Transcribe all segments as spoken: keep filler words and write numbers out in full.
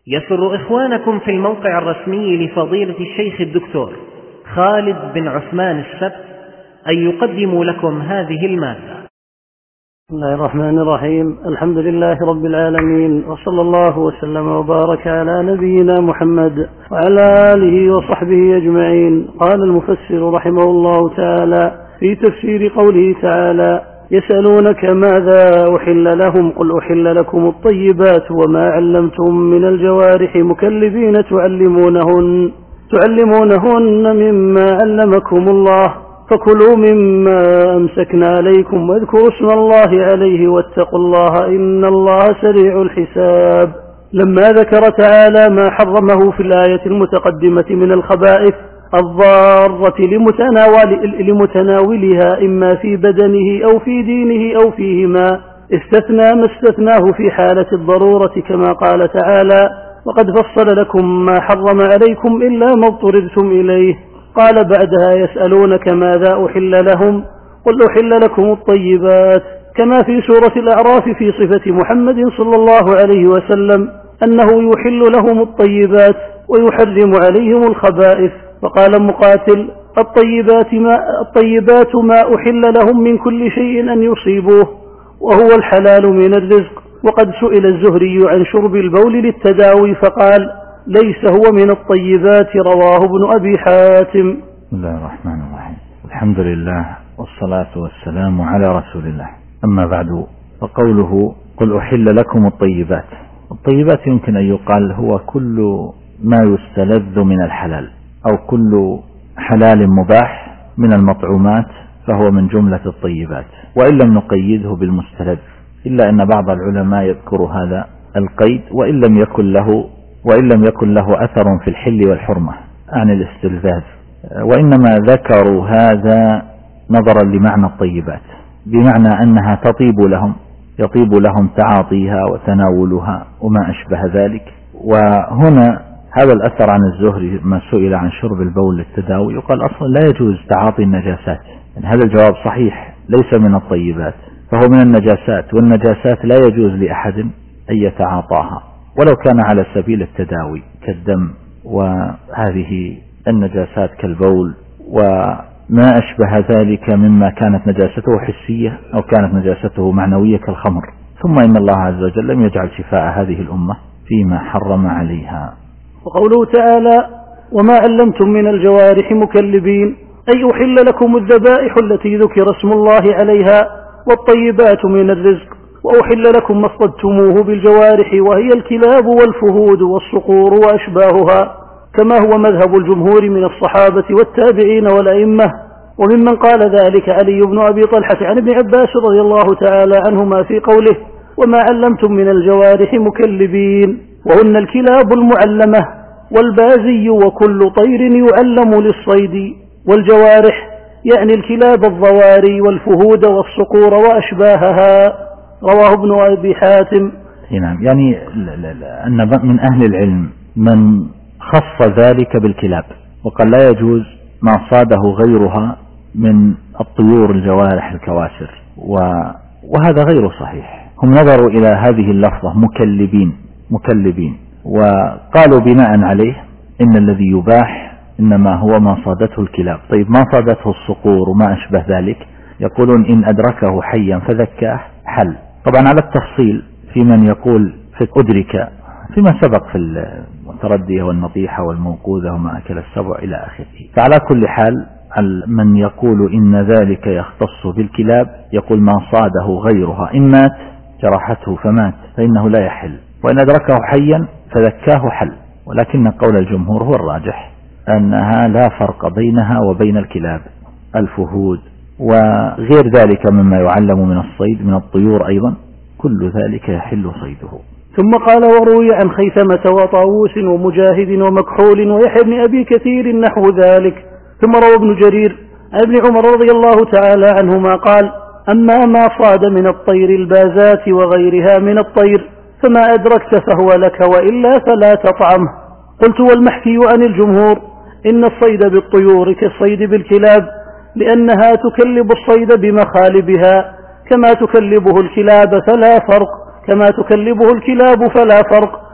يسر إخوانكم في الموقع الرسمي لفضيلة الشيخ الدكتور خالد بن عثمان السبت أن يقدموا لكم هذه المادة. بسم الله الرحمن الرحيم. الحمد لله رب العالمين، وصلى الله وسلم وبارك على نبينا محمد وعلى آله وصحبه أجمعين. قال المفسر رحمه الله تعالى في تفسير قوله تعالى: يسألونك ماذا أحل لهم قل أحل لكم الطيبات وما علمتم من الجوارح مكلبين تعلمونهن تعلمونهن مما علمكم الله فكلوا مما أمسكنا عليكم واذكروا اسم الله عليه واتقوا الله إن الله سريع الحساب. لما ذكر تعالى ما حرمه في الآية المتقدمة من الخبائث الضارة لمتناول لمتناولها إما في بدنه أو في دينه أو فيهما، استثنى ما استثناه في حالة الضرورة كما قال تعالى: وقد فصل لكم ما حرم عليكم إلا ما اضطررتم إليه. قال بعدها: يسألونك ماذا أحل لهم قل أحل لكم الطيبات، كما في سورة الأعراف في صفة محمد صلى الله عليه وسلم أنه يحل لهم الطيبات ويحرم عليهم الخبائث. فقال مقاتل: الطيبات ما, الطيبات ما أحل لهم من كل شيء أن يصيبوه وهو الحلال من الرزق. وقد سئل الزهري عن شرب البول للتداوي فقال: ليس هو من الطيبات، رواه ابن أبي حاتم. بسم الله الرحمن الرحيم. الحمد لله والصلاة والسلام على رسول الله، أما بعد، فقوله قل أحل لكم الطيبات، الطيبات يمكن أن يقال هو كل ما يستلذ من الحلال أو كل حلال مباح من المطعومات فهو من جملة الطيبات، وإن لم نقيده بالمستلذ، إلا أن بعض العلماء يذكر هذا القيد وإن لم يكن له وإن لم يكن له أثر في الحل والحرمة عن الاستلذاذ، وإنما ذكروا هذا نظرا لمعنى الطيبات، بمعنى أنها تطيب لهم يطيب لهم تعاطيها وتناولها وما أشبه ذلك. وهنا هذا الأثر عن الزهري ما سئل عن شرب البول للتداوي، يقال أصلا لا يجوز تعاطي النجاسات، يعني هذا الجواب صحيح، ليس من الطيبات فهو من النجاسات، والنجاسات لا يجوز لأحد أن يتعاطاها ولو كان على سبيل التداوي كالدم وهذه النجاسات كالبول وما أشبه ذلك مما كانت نجاسته حسية أو كانت نجاسته معنوية كالخمر. ثم إن الله عز وجل لم يجعل شفاء هذه الأمة فيما حرم عليها. وقوله تعالى: وما علمتم من الجوارح مكلبين، أي أحل لكم الذبائح التي ذكر اسم الله عليها والطيبات من الرزق، وأحل لكم ما اصطدتموه بالجوارح وهي الكلاب والفهود والصقور وأشباهها، كما هو مذهب الجمهور من الصحابة والتابعين والأئمة. وممن قال ذلك علي بن أبي طلحة عن ابن عباس رضي الله تعالى عنهما في قوله: وما علمتم من الجوارح مكلبين، وهن الكلاب المعلمة والبازي وكل طير يعلم للصيد، والجوارح يعني الكلاب الضواري والفهود والصقور وأشباهها، رواه ابن أبي حاتم. نعم، يعني أن من أهل العلم من خص ذلك بالكلاب وقال لا يجوز ما صاده غيرها من الطيور الجوارح الكواسر، وهذا غير صحيح. هم نظروا إلى هذه اللفظة مكلبين مكلبين وقالوا بناء عليه إن الذي يباح إنما هو ما صادته الكلاب. طيب ما صادته الصقور وما أشبه ذلك، يقولون إن أدركه حيا فذكاه حل. طبعا على التفصيل في من يقول في أدرك فيما سبق في التردية والنطيحة والموقوذة وما أكل السبع إلى آخره. فعلى كل حال من يقول إن ذلك يختص بالكلاب يقول ما صاده غيرها إن مات جرحته فمات فإنه لا يحل، وإن أدركه حيا فذكاه حل. ولكن قول الجمهور هو الراجح، أنها لا فرق بينها وبين الكلاب الفهود وغير ذلك مما يعلم من الصيد من الطيور أيضا، كل ذلك يحل صيده. ثم قال: وروي عن خيثمة وطاووس ومجاهد ومكحول ويحيى بن أبي كثير نحو ذلك. ثم روى ابن جرير عن ابن عمر رضي الله تعالى عنهما قال: أما ما صاد من الطير البازات وغيرها من الطير فما أدركت فهو لك وإلا فلا تطعمه. قلت: والمحكي عن الجمهور إن الصيد بالطيور كالصيد بالكلاب، لأنها تكلب الصيد بمخالبها كما تكلبه الكلاب فلا فرق كما تكلبه الكلاب فلا فرق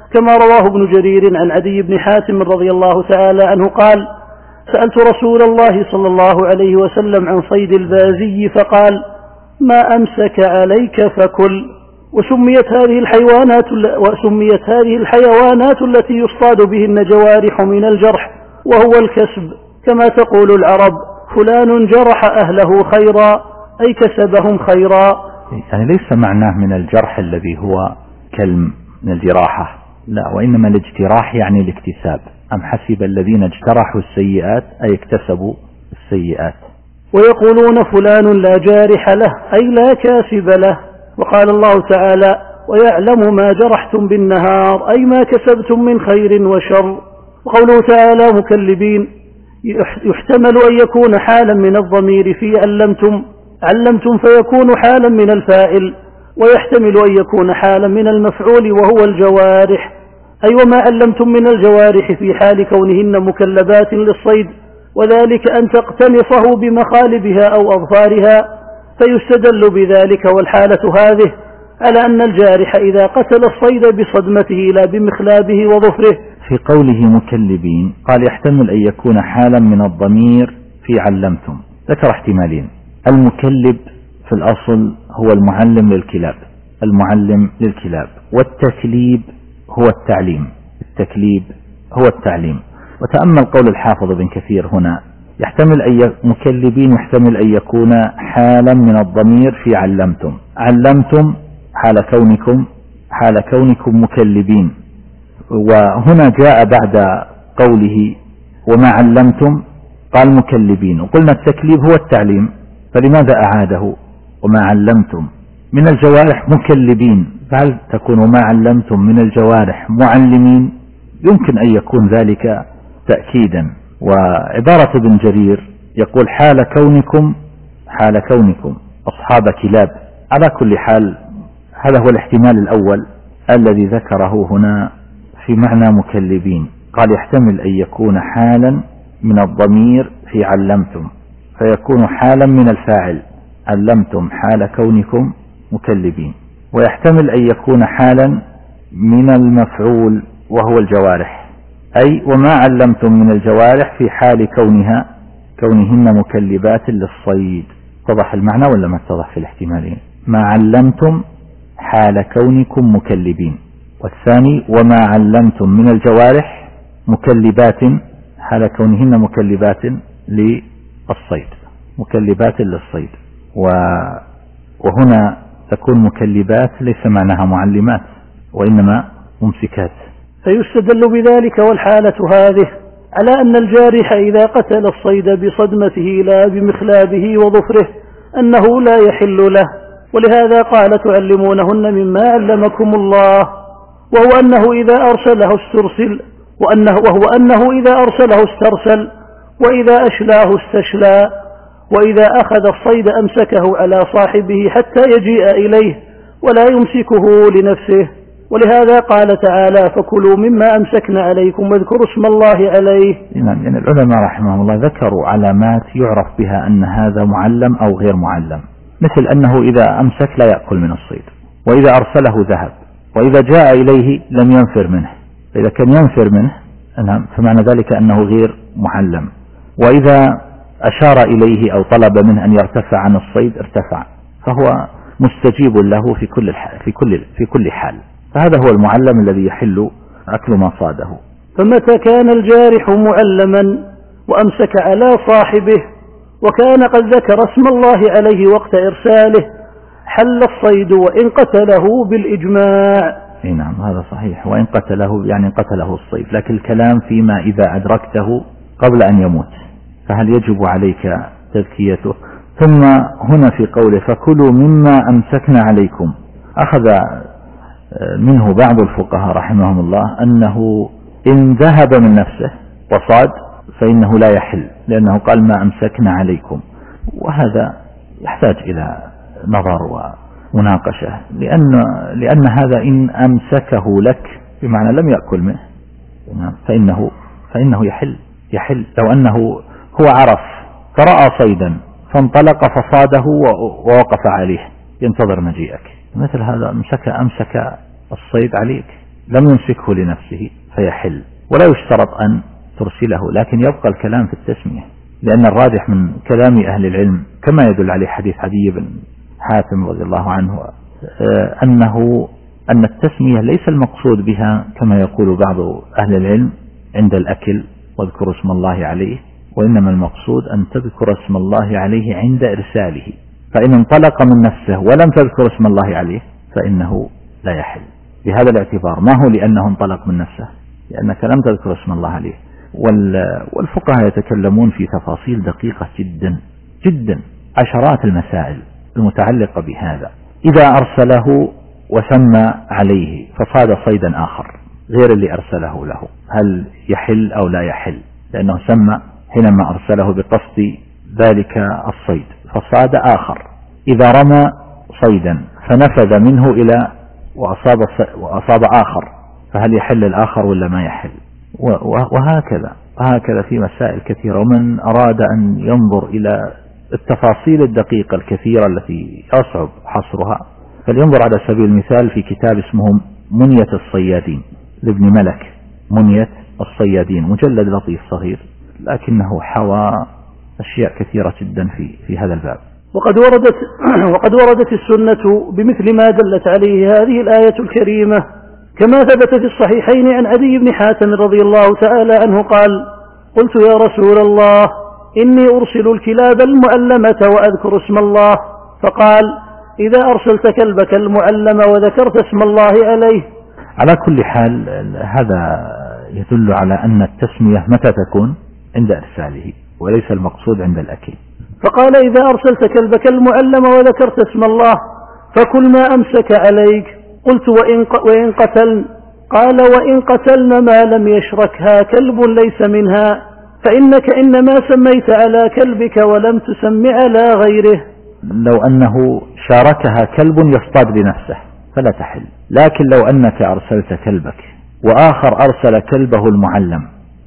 كما رواه ابن جرير عن عدي بن حاتم رضي الله تعالى عنه قال: سألت رسول الله صلى الله عليه وسلم عن صيد البازي فقال: ما أمسك عليك فكل. وسميت هذه الحيوانات وسميت هذه الحيوانات التي يصطاد بهن جوارح من الجرح، وهو الكسب، كما تقول العرب: فلان جرح أهله خيرا، أي كسبهم خيرا. يعني ليس معناه من الجرح الذي هو كلم من الجراحة، لا، وإنما الاجتراح يعني الاكتساب. أم حسب الذين اجترحوا السيئات أي اكتسبوا السيئات. ويقولون فلان لا جارح له، أي لا كاسب له. وقال الله تعالى: ويعلم ما جرحتم بالنهار، أي ما كسبتم من خير وشر. وقوله تعالى مكلبين، يحتمل أن يكون حالا من الضمير في علمتم علمتم فيكون حالا من الفاعل، ويحتمل أن يكون حالا من المفعول وهو الجوارح، أي وما علمتم من الجوارح في حال كونهن مكلبات للصيد، وذلك أن تقتنصه بمخالبها أو أظفارها، فيستدل بذلك والحالة هذه على أن الجارح إذا قتل الصيد بصدمته لا بمخلابه وظفره. في قوله مكلبين قال يحتمل أن يكون حالا من الضمير في علمتم. ذكر احتمالين: المكلب في الأصل هو المعلم للكلاب، المعلم للكلاب، والتكليب هو التعليم، التكليب هو التعليم. وتأمل قول الحافظ بن كثير هنا، يحتمل أن مكلبين يحتمل أن يكون حالا من الضمير في علمتم، علمتم حال كونكم حال كونكم مكلبين. وهنا جاء بعد قوله وما علمتم قال مكلبين، وقلنا التكليب هو التعليم، فلماذا أعاده وما علمتم من الجوارح مكلبين؟ فهل تكون وما علمتم من الجوارح معلمين؟ يمكن أن يكون ذلك تأكيدا. وعبارة ابن جرير يقول حال كونكم حال كونكم أصحاب كلاب، على كل حال هذا هو الاحتمال الأول الذي ذكره هنا في معنى مكلبين. قال يحتمل أن يكون حالا من الضمير في علمتم فيكون حالا من الفاعل، علمتم حال كونكم مكلبين، ويحتمل أن يكون حالا من المفعول وهو الجوارح، أي وما علمتم من الجوارح في حال كونها كونهن مكلبات للصيد. اتضح المعنى ولا ما اتضح في الاحتمالين؟ ما علمتم حال كونكم مكلبين، والثاني وما علمتم من الجوارح مكلبات حال كونهن مكلبات للصيد، مكلبات للصيد. وهنا تكون مكلبات ليس معناها معلمات وإنما ممسكات. فيستدل بذلك والحالة هذه على أن الجارح إذا قتل الصيد بصدمته لا بمخلابه وظفره أنه لا يحل له، ولهذا قال تعلمونهن مما علمكم الله، وهو أنه إذا أرسله استرسل وأنه وهو أنه إذا أرسله استرسل، وإذا أشلاه استشلى، وإذا أخذ الصيد أمسكه على صاحبه حتى يجيء إليه ولا يمسكه لنفسه. ولهذا قال تعالى فكلوا مما أمسكنا عليكم واذكروا اسم الله عليه. يعني العلماء رحمهم الله ذكروا علامات يعرف بها أن هذا معلم أو غير معلم، مثل أنه إذا أمسك لا يأكل من الصيد، وإذا أرسله ذهب، وإذا جاء إليه لم ينفر منه، فإذا كان ينفر منه فمعنى ذلك أنه غير معلم، وإذا أشار إليه أو طلب منه أن يرتفع عن الصيد ارتفع، فهو مستجيب له في كل في كل في كل حال. فهذا هو المعلم الذي يحل أكل ما صاده. فمتى كان الجارح معلما وأمسك على صاحبه وكان قد ذكر اسم الله عليه وقت إرساله حل الصيد وإن قتله بالإجماع. اي نعم هذا صحيح، وإن قتله يعني قتله الصيد، لكن الكلام فيما إذا أدركته قبل أن يموت فهل يجب عليك تذكيته؟ ثم هنا في قوله فكلوا مما أمسكنا عليكم، أخذ منه بعض الفقهاء رحمهم الله أنه إن ذهب من نفسه وصاد فإنه لا يحل، لأنه قال ما أمسكنا عليكم، وهذا يحتاج إلى نظر ومناقشة، لأن, لأن هذا إن أمسكه لك بمعنى لم يأكل منه فإنه, فإنه يحل يحل لو أنه هو عرف فرأى صيدا فانطلق فصاده ووقف عليه ينتظر مجيئك، مثل هذا أمسك أمسك الصيد عليك لم يمسكه لنفسه فيحل، ولا يشترط أن ترسله، لكن يبقى الكلام في التسمية، لأن الراجح من كلام أهل العلم كما يدل عليه حديث عدي بن حاتم رضي الله عنه أنه أن التسمية ليس المقصود بها كما يقول بعض أهل العلم عند الأكل واذكر اسم الله عليه، وإنما المقصود أن تذكر اسم الله عليه عند إرساله، فإن انطلق من نفسه ولم تذكر اسم الله عليه فإنه لا يحل بهذا الاعتبار. ما هو لأنه انطلق من نفسه، لأنك لم تذكر اسم الله عليه. والفقهاء يتكلمون في تفاصيل دقيقة جدا جدا، عشرات المسائل المتعلقة بهذا. إذا أرسله وسمى عليه فصاد صيدا آخر غير اللي أرسله له، هل يحل أو لا يحل؟ لأنه سمى حينما أرسله بقصد ذلك الصيد فصاد آخر. إذا رمى صيدا فنفذ منه إلى وأصاب, وأصاب آخر فهل يحل الآخر ولا ما يحل؟ وهكذا وهكذا في مسائل كثيرة. ومن أراد أن ينظر إلى التفاصيل الدقيقة الكثيرة التي يصعب حصرها فلينظر على سبيل المثال في كتاب اسمه منية الصيادين لابن ملك، منية الصيادين، مجلد لطيف صغير لكنه حوى أشياء كثيرة جدا في في هذا الباب. وقد وردت وقد وردت السنة بمثل ما دلت عليه هذه الآية الكريمة، كما ثبت في الصحيحين عن عدي بن حاتم رضي الله تعالى عنه قال: قلت يا رسول الله إني أرسل الكلاب المعلمة وأذكر اسم الله، فقال: إذا أرسلت كلبك المعلم وذكرت اسم الله عليه. على كل حال هذا يدل على أن التسمية متى تكون؟ عند إرساله وليس المقصود عند الأكل. فقال: إذا أرسلت كلبك المعلم وذكرت اسم الله فكل ما أمسك عليك. قلت: وإن, وإن قتلن؟ قال: وإن قتلن ما لم يشركها كلب ليس منها، فإنك إنما سميت على كلبك ولم تسم على غيره. لو أنه شاركها كلب يصطاد لنفسه فلا تحل، لكن لو أنك أرسلت كلبك وآخر أرسل كلبه المعلم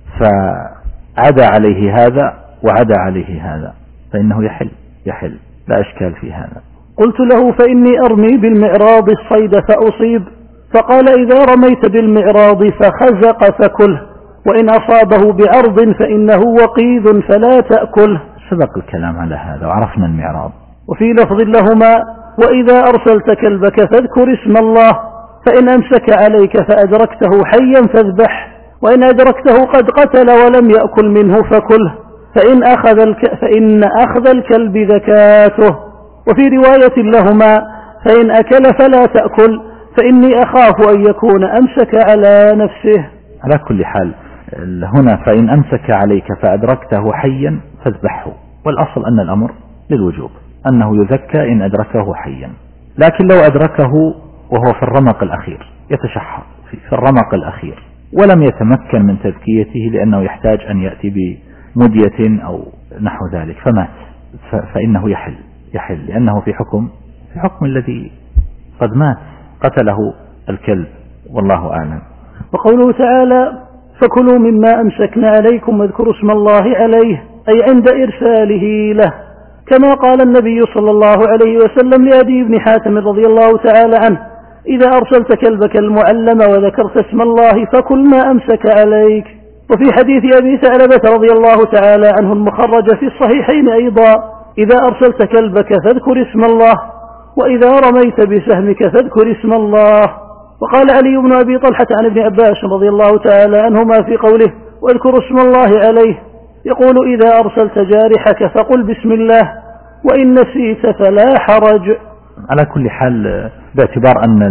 فعدا عليه هذا وعدا عليه هذا فإنه يحل يحل لا إشكال في هذا. قلت له: فإني أرمي بالمعراض الصيد فأصيب. فقال: إذا رميت بالمعراض فخزق فكله، وإن أصابه بعرض فإنه وقيذ فلا تأكله. سبق الكلام على هذا وعرفنا المعراض. وفي لفظ لهما: وإذا أرسلت كلبك فاذكر اسم الله، فإن أمسك عليك فأدركته حيا فاذبح، وإن أدركته قد قتل ولم يأكل منه فكله، فإن أخذ, الك... فإن أخذ الكلب ذكاته. وفي رواية لهما: فإن أكل فلا تأكل، فإني أخاف أن يكون أمسك على نفسه. على كل حال هنا فإن أمسك عليك فأدركته حيا فاذبحه، والأصل أن الأمر للوجوب أنه يذكى إن أدركه حيا، لكن لو أدركه وهو في الرمق الأخير يتشحر في الرمق الأخير ولم يتمكن من تذكيته لأنه يحتاج أن يأتي بمدية أو نحو ذلك فمات فإنه يحل يحل لأنه في حكم في حكم الذي قد مات قتله الكلب، والله أعلم. وقوله تعالى: فكلوا مما أمسكنا عليكم واذكروا اسم الله عليه، أي عند إرساله له، كما قال النبي صلى الله عليه وسلم لعدي بن حاتم رضي الله تعالى عنه: إذا أرسلت كلبك المعلم وذكرت اسم الله فكل ما أمسك عليك. وفي حديث أبي ثعلبة رضي الله تعالى عنه المخرج في الصحيحين أيضا: إذا أرسلت كلبك فاذكر اسم الله، وإذا رميت بسهمك فاذكر اسم الله. وقال علي بن أبي طلحة عن ابن عباس رضي الله تعالى عنهما في قوله: واذكر اسم الله عليه، يقول: إذا أرسلت جارحك فقل بسم الله، وإن نسيت فلا حرج. على كل حال باعتبار أن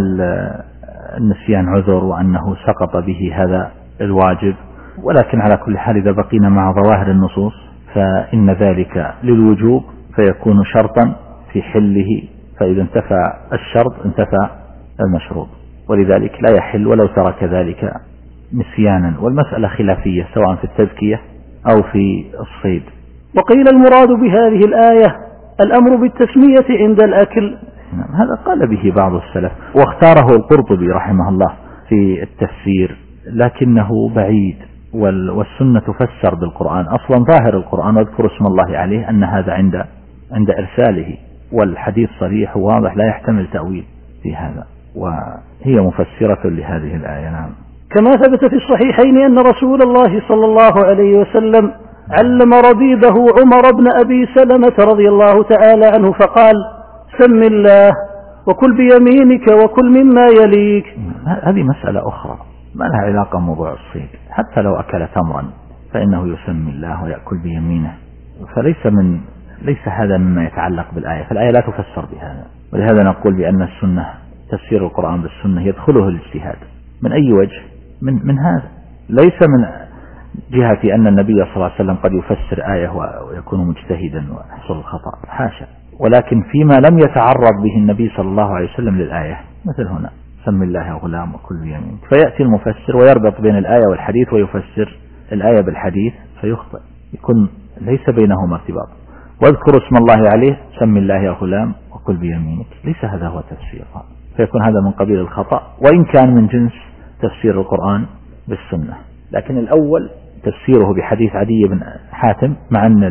النسيان عذر وأنه سقط به هذا الواجب، ولكن على كل حال إذا بقينا مع ظواهر النصوص فإن ذلك للوجوب فيكون شرطا في حله، فإذا انتفى الشرط انتفى المشروط، ولذلك لا يحل ولو ترك ذلك نسيانا. والمسألة خلافية سواء في التذكية أو في الصيد. وقيل المراد بهذه الآية الأمر بالتسمية عند الأكل. هذا قال به بعض السلف واختاره القرطبي رحمه الله في التفسير، لكنه بعيد، والسنة تفسر بالقرآن. أصلا ظاهر القرآن واذكر اسم الله عليه أن هذا عند عند إرساله، والحديث صريح وواضح لا يحتمل تأويل في هذا. هي مفسرة لهذه الآية. نعم. كما ثبت في الصحيحين أن رسول الله صلى الله عليه وسلم علم ربيبه عمر بن أبي سلمة رضي الله تعالى عنه فقال: سم الله وكل بيمينك وكل مما يليك. هذه مسألة أخرى ما لها علاقة بموضوع الصيد. حتى لو أكل تمرا فإنه يسمي الله ويأكل بيمينه، فليس من ليس هذا مما يتعلق بالآية، فالآية لا تفسر بهذا. ولهذا نقول بأن السنة، تفسير القرآن بالسنة يدخله الاجتهاد من أي وجه من, من هذا، ليس من جهة أن النبي صلى الله عليه وسلم قد يفسر آية ويكون مجتهدا ويحصل الخطأ، حاشا، ولكن فيما لم يتعرض به النبي صلى الله عليه وسلم للآية، مثل هنا سم الله يا غلام وكل بيمينك، فيأتي المفسر ويربط بين الآية والحديث ويفسر الآية بالحديث فيخطئ، يكون ليس بينهما ارتباط. واذكر اسم الله عليه سم الله يا غلام وكل بيمينك، ليس هذا هو تفسير، فيكون هذا من قبيل الخطأ وإن كان من جنس تفسير القرآن بالسنة. لكن الأول تفسيره بحديث عدي بن حاتم، مع أن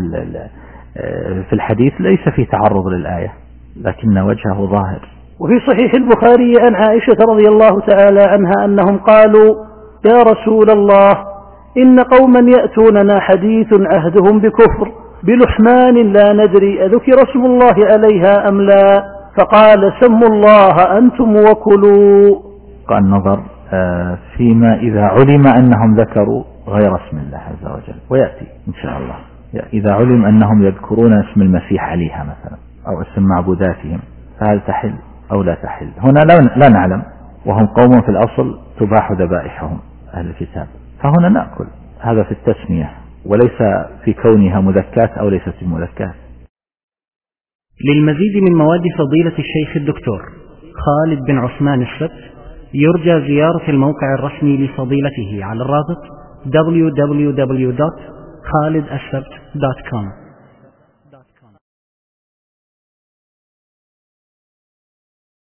في الحديث ليس فيه تعرض للآية لكن وجهه ظاهر. وفي صحيح البخاري عن عائشة رضي الله تعالى عنها أنهم قالوا: يا رسول الله، إن قوما يأتوننا حديث عهدهم بكفر بلحمان لا ندري أذكر اسم الله عليها أم لا، فقال: سموا الله أنتم وكلوا. قال نظر فيما إذا علم أنهم ذكروا غير اسم الله عز وجل، ويأتي إن شاء الله إذا علم أنهم يذكرون اسم المسيح عليها مثلا أو اسم معبوداتهم، فهل تحل أو لا تحل؟ هنا لا نعلم، وهم قوم في الأصل تباح ذبائحهم أهل الكتاب، فهنا نأكل، هذا في التسمية وليس في كونها مذكات أو ليست مذكات. للمزيد من مواد فضيلة الشيخ الدكتور خالد بن عثمان السبت يرجى زيارة الموقع الرسمي لفضيلته على الرابط دبليو دبليو دبليو دوت خالد السبت دوت كوم.